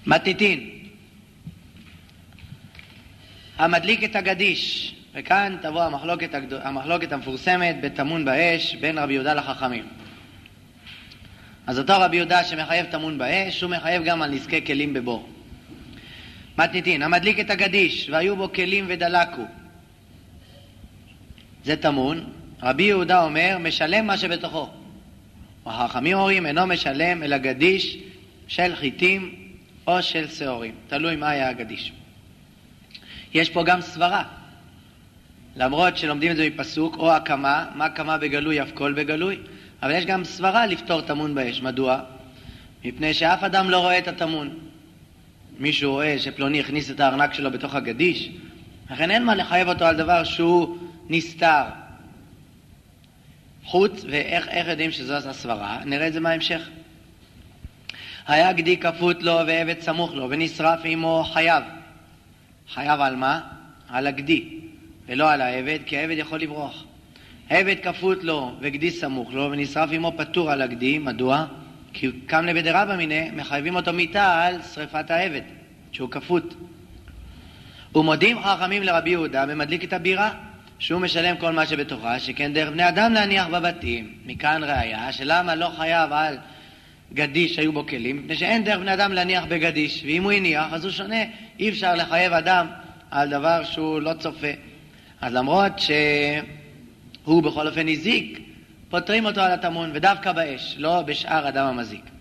מתניתין, המדליק את הגדיש, וכאן תבוא המחלוקת המפורסמת בטמון באש בין רבי יהודה לחכמים. אז אותו רבי יהודה שמחייב טמון באש, הוא מחייב גם על נזקי כלים בבור. מתניתין, המדליק את הגדיש והיו בו כלים ודלקו, זה טמון. רבי יהודה אומר משלם מה שבתוכו, והחכמים אומרים אינו משלם אלא גדיש של חיטים או של שעורים, תלוי מה היה הגדיש. יש פה גם סברה, למרות שלומדים את זה מפסוק או הקמה, מה קמה בגלוי אף כל בגלוי, אבל יש גם סברה לפתור טמון באש. מדוע? מפני שאף אדם לא רואה את הטמון. מישהו רואה שפלוני הכניס את הארנק שלו בתוך הגדיש, לכן אין מה לחייב אותו על דבר שהוא נסתר. חוץ, ואיך יודעים שזו הסברה? נראה את זה מההמשך. היה גדי כפות לו ועבד סמוך לו ונשרף עמו חייב. חייב על מה? על הגדי ולא על העבד, כי העבד יכול לברוח. עבד כפות לו וגדי סמוך לו ונשרף עמו פטור על הגדי. מדוע? כי קם לבדרבא מיניה, מחייבים אותו מיתה על שריפת העבד שהוא כפות. ומודים חכמים לרבי יהודה במדליק את הבירה שהוא משלם כל מה שבתוכה, שכן דרך בני אדם להניח בבתים. מכאן ראיה שלמה לא חייב על גדיש שהיו בו כלים, מפני שאין דרך בני אדם להניח בגדיש, ואם הוא הניח אז הוא שונה. אי אפשר לחייב אדם על דבר שהוא לא צופה. אז למרות שהוא בכל אופן הזיק, פותרים אותו על הטמון, ודווקא באש, לא בשאר אדם המזיק.